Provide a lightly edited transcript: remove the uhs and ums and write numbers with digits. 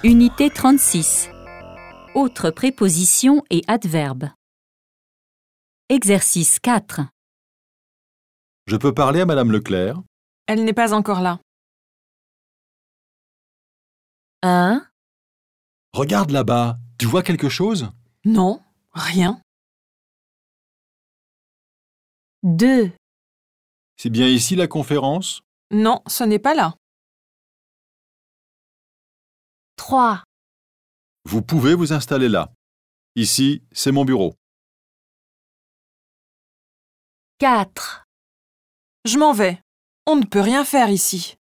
Unité 36. Autres prépositions et adverbes. Exercice 4. Je peux parler à Madame Leclerc? Elle n'est pas encore là. 1, Regarde là-bas, tu vois quelque chose? Non, rien. 2, C'est bien ici la conférence? Non, ce n'est pas là. 3, Vous pouvez vous installer là. Ici, c'est mon bureau. 4. Je m'en vais. On ne peut rien faire ici.